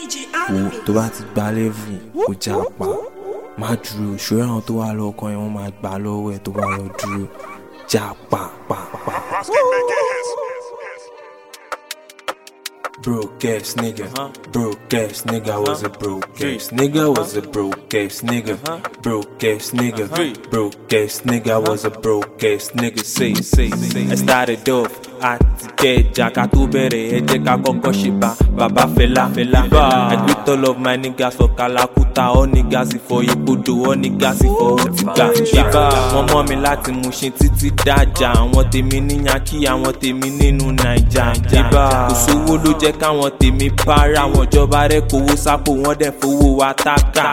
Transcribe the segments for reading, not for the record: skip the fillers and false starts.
wo tó bá ti gba level kó já pa má dúró ṣòro àwọn tó wà lọ́kàn yẹn wọ́n máa gbà lọ́wọ́ ẹ̀ tó bá lọ dúró já pa. Broke ass nigga, broke ass nigga was a broke ass nigga was a broke ass nigga, broke ass nigga, broke ass nigga was a broke ass nigga. Say. I started off at Keja, ká tó bẹ̀rẹ̀ ẹ jẹ́ ká kọ́kọ́ ṣe baba fela. I greet all of my niggas for Kalakuta, all niggas for Ipodo, all niggas for Otiga. Wọ́n mọ̀ mi láti Mushin títí dájà, àwọn tèmi ní Yankee, àwọn tèmi nínú Naija. Kò sówó ló jẹ́ káwọn tèmi para, àwọn ìjọba rẹ̀ kówó sápò wọ́n dẹ̀ fowó wa tákà.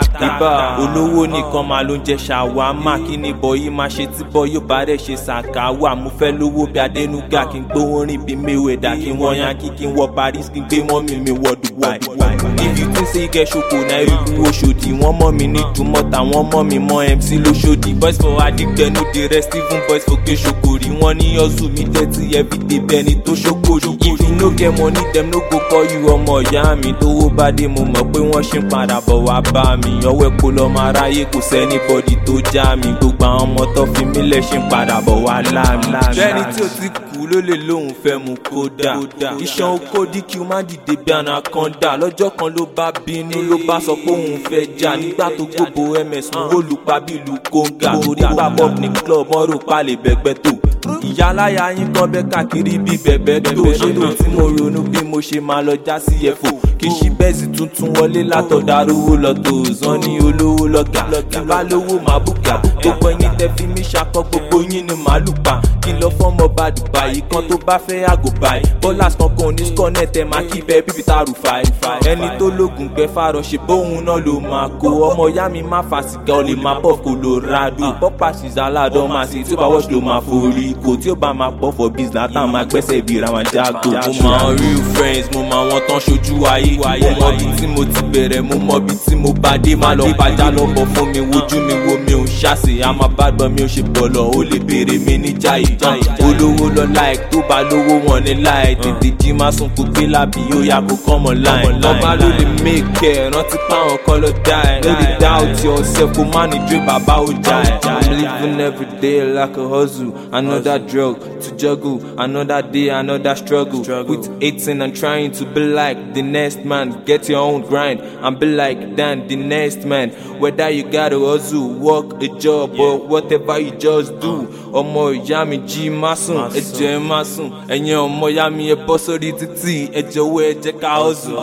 Olówó nìkan máa ló ń jẹ ṣàwámà, kí ni bọ̀yì máa ṣe tí bọ̀yì ò bá rẹ̀ ṣe ṣàkáwà. Mo fẹ́ lówó bí Adénúgà kí n gbówó rìn bí Mayweather, kí n wọ Yankee kí n wọ Paris kí n gbé mọ́mì mi wọ Dubai. If you think say you get ṣoko na irú Oṣòdì, wọ́n mọ̀ mí ní Dùmọ̀tà, wọ́n mọ̀ mí mọ́ MC lóṣòdì. Boys for Adigbe no dey rest, even boys for Keshokori, wọ́n ní hustle mi dirty everyday bẹ́ni tó ṣokòrì. If you no get money dem no go call you ọmọ ìyá mi, tówó bá dé mo mọ̀ pé wọ́n ṣe ń padà bọ̀ wá bá mi. Ọwọ́ epo lọ́mọ aráyé kò sẹ́nibọ́dì tó já mi, gbogbo àwọn ọmọ tó fi mí lẹ̀ ṣe ń padà bọ̀ wá láàmì. Bẹ́ẹ̀ni tí o ti kú ló lè lóhùn fẹ́ mu kódà, iṣan oko díkì ó má dìde bí anaconda. Lọ́jọ́ kan ló bá bínú ló bá sọ pé òun fẹ́ jà, nígbà tó gbogbo ms mú olùpa bí ìlú kóńgà. Torí pàpọ̀ ní club wọ́n rò pa lè bẹ́gbẹ́ tó. Ìyáláyà yín kan bẹ́ káàkiri bí bẹ̀bẹ̀ tó. Ṣé tó tí mo ronú bí mo ṣe máa lọ já sí ẹ̀fọ́, kì í ṣí bẹ́ẹ̀sì tuntun wọlé látọ̀dá rówó lọ́tọ̀ òzán ní olówó lọ́gà. Tí bá lówó máa bùkà, gbogbo yín tẹ́ fi mí ṣakọ́, gbogbo yín ni màá lù pa. Kí n lọ fọ́mọ bá Dubai, kan tó bá fẹ́ àgò báyìí. Bọ́lás kankan ní skọ́nẹ̀tì ẹ̀ máa kí bẹ́ẹ̀ bíbí tá Rufai. Ẹni tó lógun gbẹ fárọ ṣe bóun náà ló máa kó. Ọmọ ìyá mi má fa sìgá, ó lè máa pọ̀ Colorado. Pọ́pà ṣìṣà aládọ́ máa ṣe tí ó bá wọ́ṣ ló máa forí kò, tí ó bá máa pọ̀ for business táwọn máa gbẹ́sẹ̀ bí ra wọn jágò. Mo mọ àwọn real friends, mo mọ àwọn tán ṣojú ayé. Mo mọ bí tí mo ti bẹ̀rẹ̀, mo mọ bí tí mo bá dé. Má lọ bàjá lọ́bọ̀ fún mi, wojú mi wo mi ò ń ṣàṣe. A máa bá gbọ́ mi ò ṣe bọ̀lọ̀, ó lè béèrè mi ní jáì. Olówó lọ láì, tó bá lówó wọn ní láì. Tètè jí má sùn kó gbé lábì, yóò yá kó kọ́mọ láì. Ọba ló lè make ẹ̀, rántí páwọn kan lọ dá ẹ̀. No dey doubt yourself, kó má ní dre bàbá ó já ẹ̀. I'm living every day like a hustle, another drug to juggle, another day, another struggle. With 18 and trying to be like the next man. Get your own grind and be like Dan, the next man. Whether you gotta hustle, work a job, or whatever you just do. Ọmọ ìyá mi jí má sùn, ẹ jẹ́ má sùn. Ẹ̀yin ọmọ ìyá mi ẹ bọ́ sórí títì, ẹ jọ̀wọ́ ẹ jẹ́ ká hustle.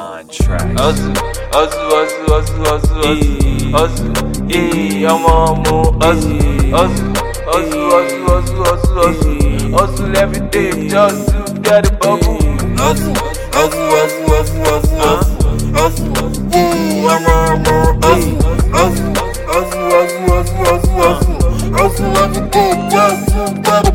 Hustle, ọmọ mu hustle every day just to get a bubble. Hustle, hustle every day just to get a